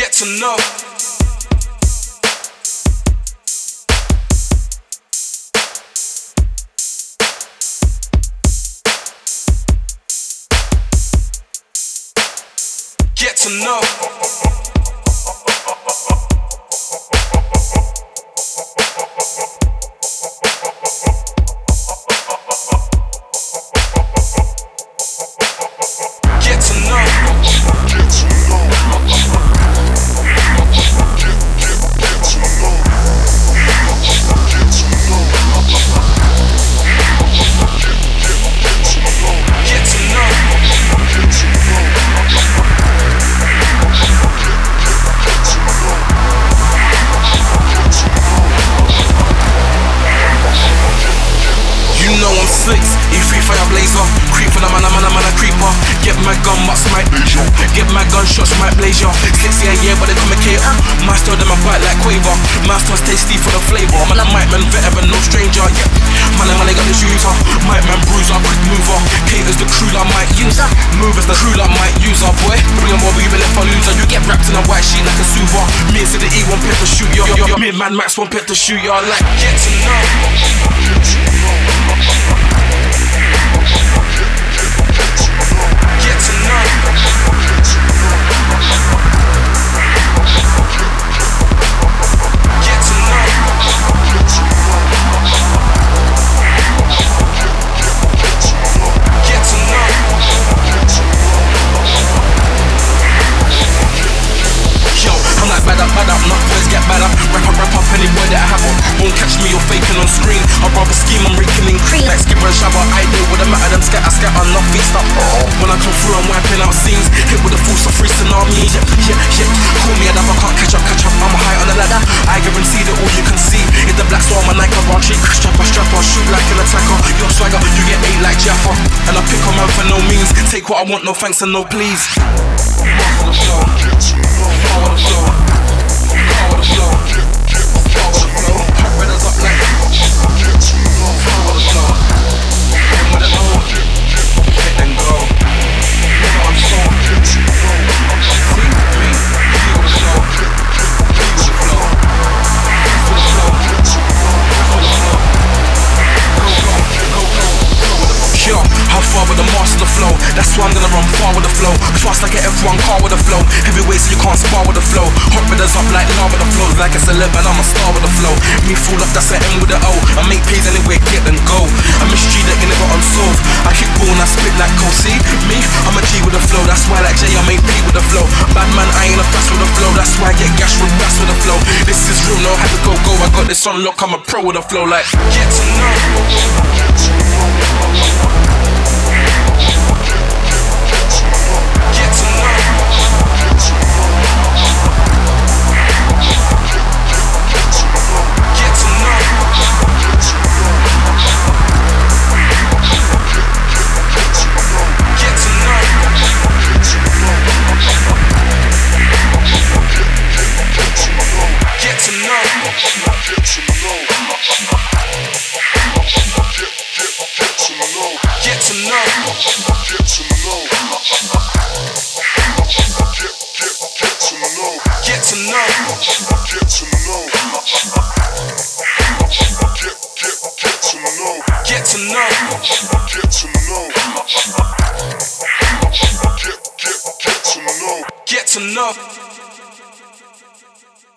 Get to know. Get to know. Get to know. Slicks, E3 fire blazer. Creep for the man, a creeper. Get my gun, but might blaze you. Get my gunshots, might blaze you. Slicks, yeah, but they communicate. Master them a bite like Quaver. Master's tasty for the flavor. Man, I might man veteran, no stranger. Yeah, man, I got the shooter. Might man bruiser, quick mover. Caters the crew I might use her. Move as the crew I might use her, boy. Bring them over, even if I lose her. You get wrapped in a white sheet like a Suva. Me and the E one pet to shoot you. Me and Mad Max one pet to shoot you. Like, get to know. Get to know. Get to know. Get to know. Yo, I'm like bad up, not boys get bad up. Wrap up any boy that I have on. Won't catch me, you're faking on screen. I'd rather scheme, I'm raking in cream. Like skipper and shabba, I do with a matter, them scatter, not feast up. When I come through, I'm wiping out scenes. Hit with a full of free tsunami. Yeah. Call me a dab, I can't catch up. I'm high on the ladder. I guarantee that all you can see is the black swarm and Nike Ranchi. Strapper, shoot like an attacker. Your swagger, you get ate like Jaffa. And I pick on man for no means. Take what I want, no thanks and no please. Master the flow. Power the flow. Power the flow. Power the flow. Hot redders up like power the flow. And with it all, hit and go. Nigga, I'm so see me, feel the flow. Feel the flow. Feel the flow. Feel the flow. Go. Yo, how far with the master the flow? That's why I'm gonna run far with the flow. Fast like an F1 car with the flow. Heavyweight so you can't spar with the flow. Hot redders up like lava the flow. Like a celeb and I'm a star with the flow. Me fool up, that's an M with the O. I make plays anywhere, get and go. I'm a mystery that can never unsolved. I keep going, I spit like Kosi. Me, I'm a G with the flow. That's why like J, I make P with the flow. Bad man, I ain't a fast with the flow. That's why I get gash with brass with the flow. This is real, no had to go. I got this on lock, I'm a pro with the flow. Like, get to know. Get to know. Get to know. Get to know. Get to know. Get to know. Get to know. Get to know. Get to know.